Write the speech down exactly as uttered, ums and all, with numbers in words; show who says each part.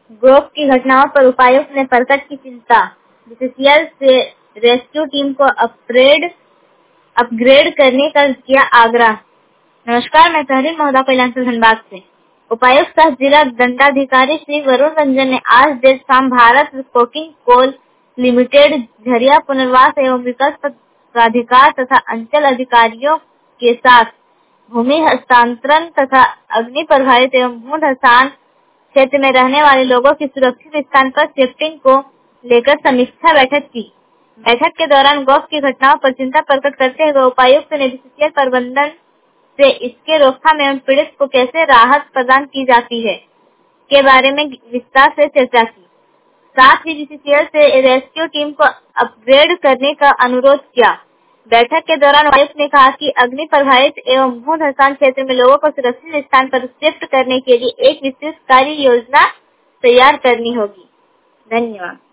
Speaker 1: गोप की घटनाओं पर उपायुक्त ने प्रकट की चिंता। बीसीसीएल से रेस्क्यू टीम को अपग्रेड अपग्रेड करने का किया आग्रह। नमस्कार, मैं तहरीर महोदय कल्याणपुर धनबाद से। उपायुक्त सह जिला दंडाधिकारी श्री वरुण रंजन ने आज देर शाम Bharat coking coal limited Jharia पुनर्वास एवं विकास प्राधिकार तथा अंचल अधिकारियों के साथ भूमि हस्तांतरण तथा अग्नि प्रभावित एवं भू धसान क्षेत्र में रहने वाले लोगों की सुरक्षित स्थान पर शिफ्टिंग को लेकर समीक्षा बैठक की। बैठक के दौरान गोप की घटनाओं पर चिंता प्रकट करते हुए उपायुक्त ने बीसीसीएल प्रबंधन से इसके रोकथाम एवं पीड़ित को कैसे राहत प्रदान की जाती है के बारे में विस्तार से चर्चा की। साथ ही बीसीसीएल से रेस्क्यू टीम को अपग्रेड करने का अनुरोध किया। बैठक के दौरान उपायुक्त ने कहा कि अग्नि प्रभावित एवं भू धसान क्षेत्र में लोगों को सुरक्षित स्थान पर शिफ्ट करने के लिए एक विस्तृत कार्य योजना तैयार करनी होगी। धन्यवाद।